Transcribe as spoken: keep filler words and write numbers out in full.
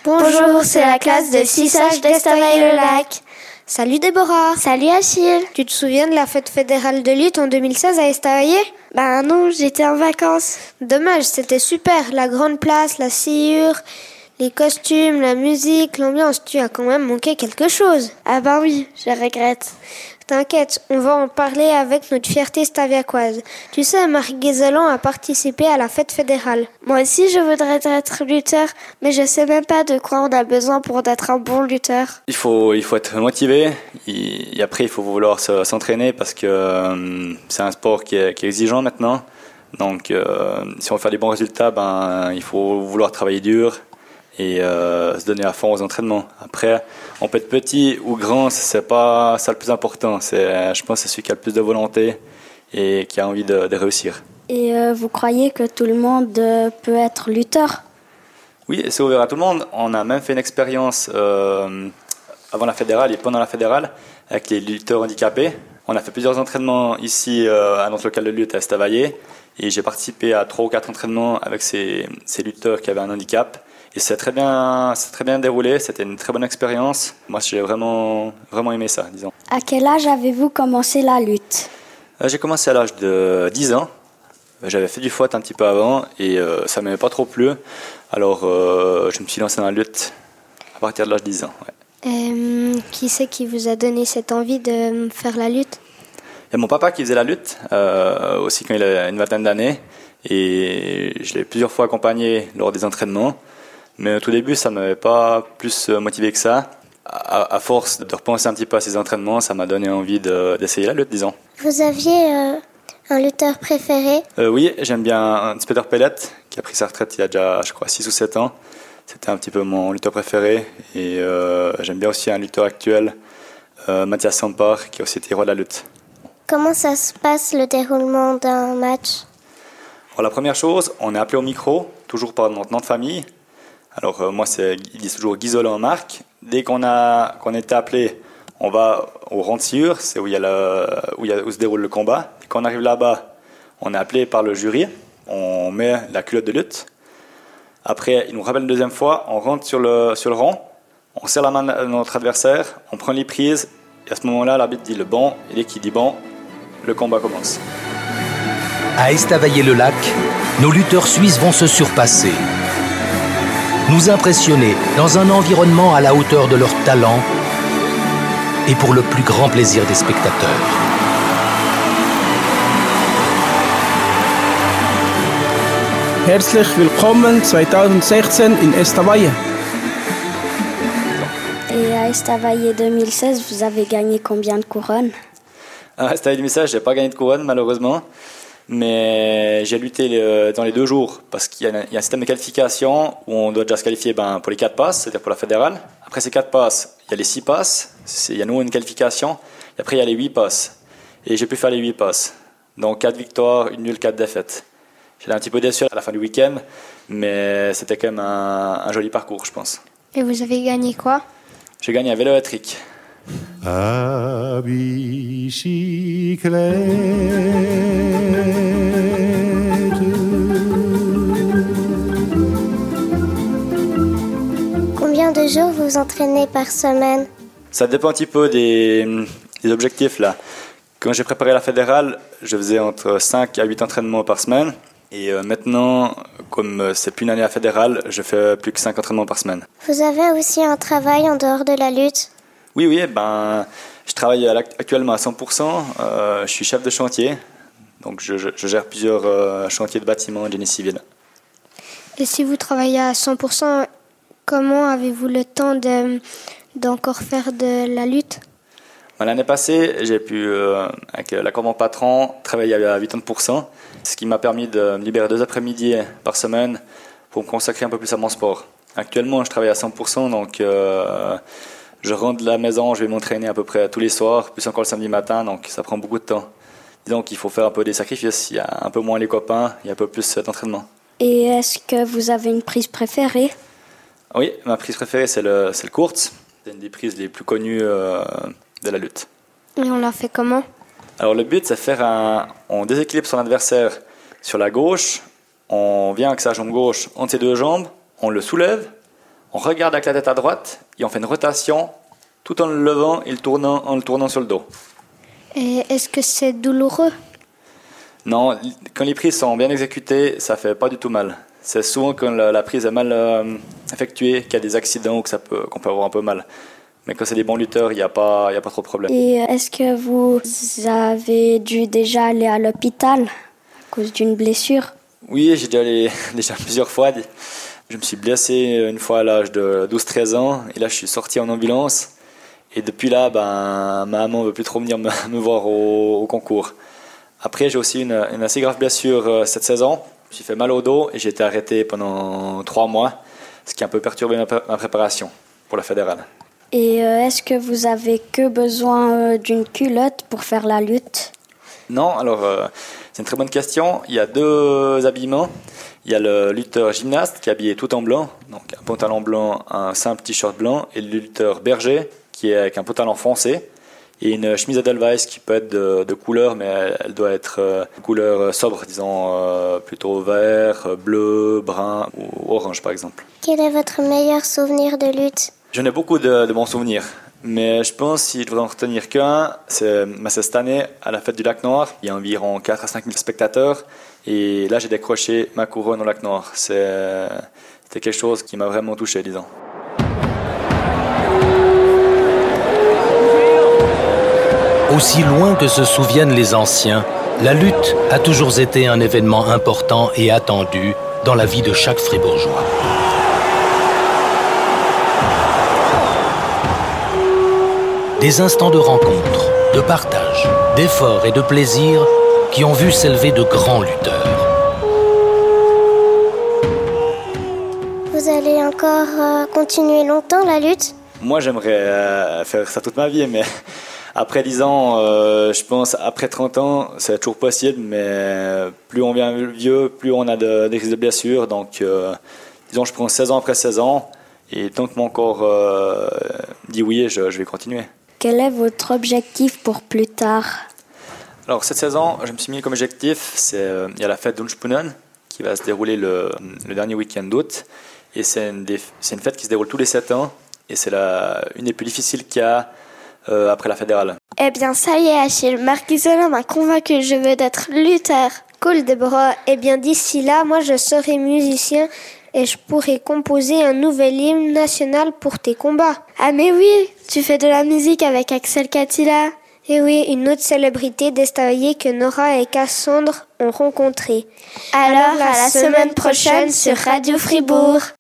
Bonjour, c'est la classe de six H d'Estavayer-le-Lac. Salut Déborah. Salut Achille. Tu te souviens de la fête fédérale de lutte en deux mille seize à Estavayer ? Ben non, j'étais en vacances. Dommage, c'était super. La grande place, la sciure, les costumes, la musique, l'ambiance. Tu as quand même manqué quelque chose. Ah ben oui, je regrette. T'inquiète, on va en parler avec notre fierté staviacoise. Tu sais, Marc Guézelan a participé à la fête fédérale. Moi aussi, je voudrais être lutteur, mais je sais même pas de quoi on a besoin pour être un bon lutteur. Il faut, il faut être motivé et après, il faut vouloir s'entraîner parce que euh, c'est un sport qui est, qui est exigeant maintenant. Donc, euh, si on veut faire des bons résultats, ben, il faut vouloir travailler dur et euh, se donner à fond aux entraînements. Après, on peut être petit ou grand, c'est pas ça le plus important. C'est, je pense, que c'est celui qui a le plus de volonté et qui a envie de, de réussir. Et euh, vous croyez que tout le monde euh, peut être lutteur ? Oui, c'est ouvert à tout le monde. On a même fait une expérience euh, avant la fédérale et pendant la fédérale avec les lutteurs handicapés. On a fait plusieurs entraînements ici euh, à notre local de lutte à Estavayer et j'ai participé à trois ou quatre entraînements avec ces, ces lutteurs qui avaient un handicap. Et c'est très bien, c'est très bien déroulé, c'était une très bonne expérience. Moi, j'ai vraiment, vraiment aimé ça, disons. À quel âge avez-vous commencé la lutte ? euh, J'ai commencé à l'âge de dix ans. J'avais fait du foot un petit peu avant et euh, ça ne m'avait pas trop plu. Alors, euh, je me suis lancé dans la lutte à partir de l'âge de dix ans. Ouais. Euh, qui c'est qui vous a donné cette envie de faire la lutte ? Il y a mon papa qui faisait la lutte, euh, aussi quand il avait une vingtaine d'années. Et je l'ai plusieurs fois accompagné lors des entraînements. Mais au tout début, ça ne m'avait pas plus motivé que ça. À, à force de repenser un petit peu à ces entraînements, ça m'a donné envie de, d'essayer la lutte, disons. Vous aviez euh, un lutteur préféré ? euh, Oui, j'aime bien Peter Pellet, qui a pris sa retraite il y a déjà, je crois, six ou sept ans. C'était un petit peu mon lutteur préféré. Et euh, j'aime bien aussi un lutteur actuel, euh, Mathias Sampar, qui a aussi été roi de la lutte. Comment ça se passe, le déroulement d'un match ? Alors, la première chose, on est appelé au micro, toujours par notre nom de famille. Alors euh, moi, c'est, ils disent toujours Guizolan Marc. Dès qu'on a qu'on est appelé, on va au rond de sciure, c'est où il y a le, où, il y a, où se déroule le combat. Et quand on arrive là-bas, on est appelé par le jury. On met la culotte de lutte. Après, ils nous rappellent une deuxième fois. On rentre sur le sur le rond. On serre la main de notre adversaire. On prend les prises. Et à ce moment-là, l'arbitre dit le bon. Et dès qu'il dit bon, le combat commence. À Estavayer-le-Lac, nos lutteurs suisses vont se surpasser. Nous impressionner dans un environnement à la hauteur de leur talent et pour le plus grand plaisir des spectateurs. Herzlich willkommen zwanzig sechzehn in Estavayer. Et à Estavayer deux mille seize, vous avez gagné combien de couronnes ? À Estavayer deux mille seize, je n'ai pas gagné de couronne malheureusement. Mais j'ai lutté le, dans les deux jours parce qu'il y a, un, il y a un système de qualification où on doit déjà se qualifier ben, pour les quatre passes, c'est-à-dire pour la fédérale. Après ces quatre passes, il y a les six passes, c'est, il y a nous une qualification. Et après, il y a les huit passes. Et j'ai pu faire les huit passes. Donc quatre victoires, une nulle, quatre défaites. J'étais un petit peu déçu à la fin du week-end, mais c'était quand même un, un joli parcours, je pense. Et vous avez gagné quoi ? J'ai gagné un vélo électrique. À bicyclette. Combien de jours vous entraînez par semaine ? Ça dépend un petit peu des, des objectifs là. Quand j'ai préparé la fédérale, je faisais entre cinq à huit entraînements par semaine. Et euh, maintenant, comme c'est plus une année à fédérale, je fais plus que cinq entraînements par semaine. Vous avez aussi un travail en dehors de la lutte ? Oui, oui, ben, je travaille actuellement à cent pour cent. Euh, je suis chef de chantier, donc je, je, je gère plusieurs euh, chantiers de bâtiments de génie civil. Et si vous travaillez à cent pour cent, comment avez-vous le temps de, d'encore faire de la lutte ? Ben, l'année passée, j'ai pu, euh, avec l'accord de mon patron, travailler à quatre-vingts pour cent, ce qui m'a permis de me libérer deux après-midi par semaine pour me consacrer un peu plus à mon sport. Actuellement, je travaille à cent pour cent, donc... Euh, Je rentre de la maison, je vais m'entraîner à peu près tous les soirs, plus encore le samedi matin, donc ça prend beaucoup de temps. Disons qu'il faut faire un peu des sacrifices, il y a un peu moins les copains, il y a un peu plus d'entraînement. Et est-ce que vous avez une prise préférée ? Oui, ma prise préférée c'est le, c'est le Kurz, c'est une des prises les plus connues euh, de la lutte. Et on la fait comment ? Alors le but c'est faire un... On déséquilibre son adversaire sur la gauche, on vient avec sa jambe gauche entre ses deux jambes, on le soulève, On regarde avec la tête à droite et on fait une rotation tout en le levant et le tournant, en le tournant sur le dos. Et est-ce que c'est douloureux? Non, quand les prises sont bien exécutées, ça fait pas du tout mal. C'est souvent quand la, la prise est mal euh, effectuée qu'il y a des accidents ou que ça peut, qu'on peut avoir un peu mal. Mais quand c'est des bons lutteurs, il n'y a pas, il y a pas trop de problème. Et est-ce que vous avez dû déjà aller à l'hôpital à cause d'une blessure? Oui, j'ai déjà allé déjà plusieurs fois. Je me suis blessé une fois à l'âge de douze treize ans et là je suis sorti en ambulance. Et depuis là, ben, ma maman ne veut plus trop venir me, me voir au, au concours. Après, j'ai aussi une, une assez grave blessure euh, cette saison. Je me suis fait mal au dos et j'ai été arrêté pendant trois mois, ce qui a un peu perturbé ma, ma préparation pour la fédérale. Et euh, est-ce que vous avez que besoin euh, d'une culotte pour faire la lutte? Non, alors euh, c'est une très bonne question. Il y a deux habillements. Il y a le lutteur gymnaste qui est habillé tout en blanc, donc un pantalon blanc, un simple t-shirt blanc, et le lutteur berger qui est avec un pantalon foncé et une chemise Edelweiss qui peut être de, de couleur, mais elle, elle doit être euh, couleur sobre, disons euh, plutôt vert, bleu, brun ou orange par exemple. Quel est votre meilleur souvenir de lutte? J'en ai beaucoup de, de bons souvenirs, mais je pense si je devrais en retenir qu'un, c'est, c'est cette année à la fête du Lac Noir. Il y a environ quatre à cinq mille spectateurs et là j'ai décroché ma couronne au Lac Noir. C'est, c'était quelque chose qui m'a vraiment touché, disons. Aussi loin que se souviennent les anciens, la lutte a toujours été un événement important et attendu dans la vie de chaque Fribourgeois. Des instants de rencontre, de partage, d'effort et de plaisir qui ont vu s'élever de grands lutteurs. Vous allez encore euh, continuer longtemps la lutte? Moi j'aimerais euh, faire ça toute ma vie, mais après dix ans, euh, je pense après trente ans, c'est toujours possible, mais plus on vient vieux, plus on a de, des risques de blessures. Donc euh, disons je prends seize ans après seize ans et tant que mon corps euh, dit oui, je, je vais continuer. Quel est votre objectif pour plus tard? Alors cette saison, je me suis mis comme objectif, c'est euh, il y a la fête d'Unspunnen qui va se dérouler le, le dernier week-end d'août. Et c'est une, des, c'est une fête qui se déroule tous les sept ans. Et c'est la, une des plus difficiles qu'il y a euh, après la fédérale. Eh bien, ça y est, Achille. Marc Isola m'a convaincu, je veux être lutteur. Cool, Déborah. Eh bien, d'ici là, moi, je serai musicien et je pourrai composer un nouvel hymne national pour tes combats. Ah mais oui, tu fais de la musique avec Axel Catilla. Et oui, une autre célébrité d'Estavayer que Nora et Cassandre ont rencontrée. Alors, Alors à la semaine prochaine sur Radio Fribourg.